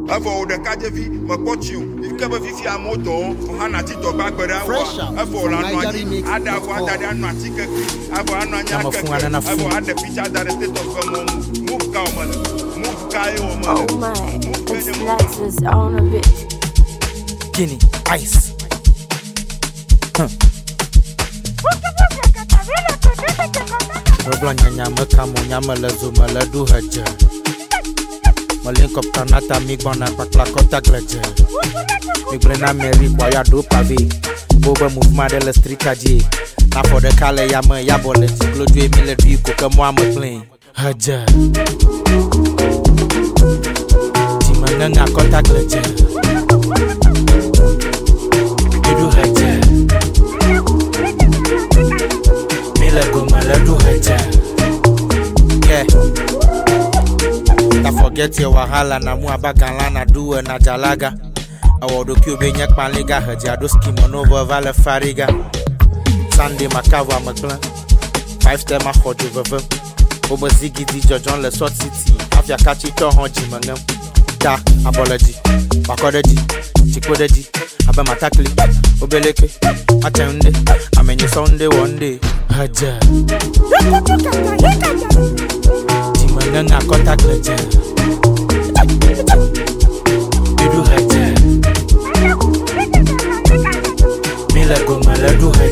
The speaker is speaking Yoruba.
Avo de kajevi makochiu ikebe fifi amoto hana tito bagbere awa avo la noani ada wa ada anu atike avo anu anya keke avo ada picture that state of move ka man move ka yo man oh my it's Lexus on a bit Guinea ice Roblanya nyama kamo nyama lezo maladu haja Malink up kanata migbona pakla kota gleje Migrena meri kwa ya do pave Boba mouvement de la street aji Na for the kale yama yabole Tiklo dwe mile dwi koke mwa mplin Haja Timananga kota gleje Idu haja Mile gomala du haja Yeah Don't forget your wahala na mu abagala na duwe na jalaga Awodo kube nyek paliga Hajado skimon over vale fariga Sunday makava maklan 5 ma khojo veve Obo zigi di jojon le sort city Afya kachi to honji mangam Da abology Bakodeji Chikodeji Abe matakli Obeleke Achende Amenye Sunday one day Haja Timananga contact leje Idu haja Mila gomala du